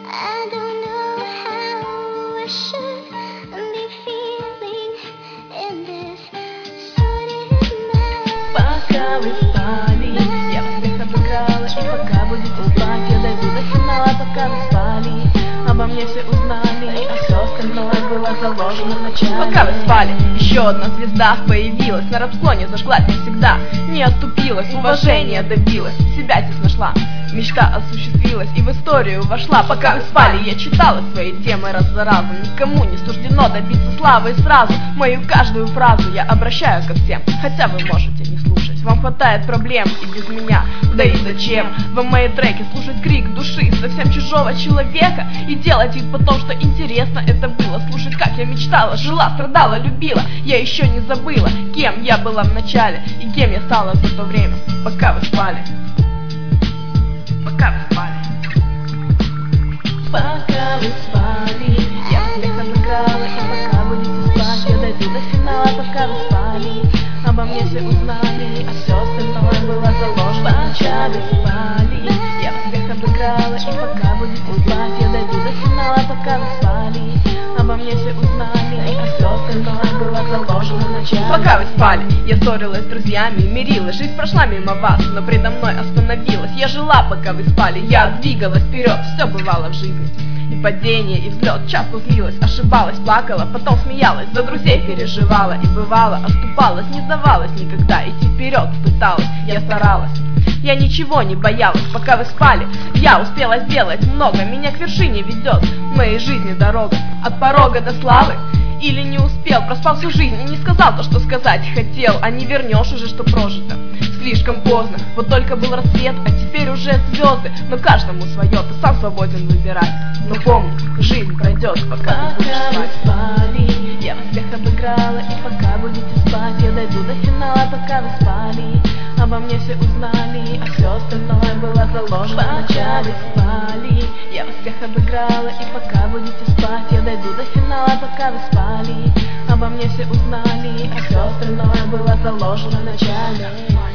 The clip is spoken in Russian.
I don't know how I should be feeling in this sordid mess. Пока вы спали, я вас всех обыграла. И пока будете спать, я дойду до финала. Пока вы спали, обо мне все узнали, а все остальное было заложено в начале. Пока вы спали, еще одна звезда появилась. На рабсклоне зажглась навсегда, не отступилась, уважение добилась, себя здесь нашла. Мечта осуществилась и в историю вошла. Пока вы спали, я читала свои темы раз за разом. Никому не суждено добиться славы и сразу мою каждую фразу я обращаю ко всем, хотя вы можете не слушать. Вам хватает проблем и без меня, да и зачем вам мои треки слушать крик души совсем чужого человека и делать вид потом, что интересно это было. Слушать, как я мечтала, жила, страдала, любила. Я еще не забыла, кем я была в начале и кем я стала за то время, пока вы спали. Пока вы спали. Пока вы спали, я вас всех обыграла. И пока будете спать, я дойду до финала. Пока вы спали, обо мне все узнали, а все остальное было заложено. Пока вы спали, я вас всех обыграла. И пока будете спать, я дойду до финала. Пока вы спали, обо мне все узнали, а все остальное было заложено в начале. Пока вы спали, я ссорилась с друзьями, мирилась. Жизнь прошла мимо вас, но предо мной остановилась. Я жила, пока вы спали, я двигалась вперед. Все бывало в жизни, и падение, и взлет. Часто злилась, ошибалась, плакала, потом смеялась, за друзей переживала. И бывало, оступалась, не сдавалась никогда, идти вперед пыталась, я старалась. Я ничего не боялась, пока вы спали. Я успела сделать много, меня к вершине ведет в моей жизни дорога. От порога до славы. Или не успел, проспал всю жизнь и не сказал то, что сказать хотел. А не вернешь уже, что прожито слишком поздно. Вот только был рассвет, а теперь уже звезды. Но каждому свое, ты сам свободен выбирать. Но помни, жизнь пройдет, пока ты будешь спать. Спали, я вас всех обыграла. И пока будете спать, я дойду до финала. Пока вы спали, обо мне все узнали, а все остальное было заложено в начале. Спали, я вас всех обыграла. И пока будете спать, я дойду до финала. Пока вы спали, обо мне все узнали, а все остальное было заложено в начале.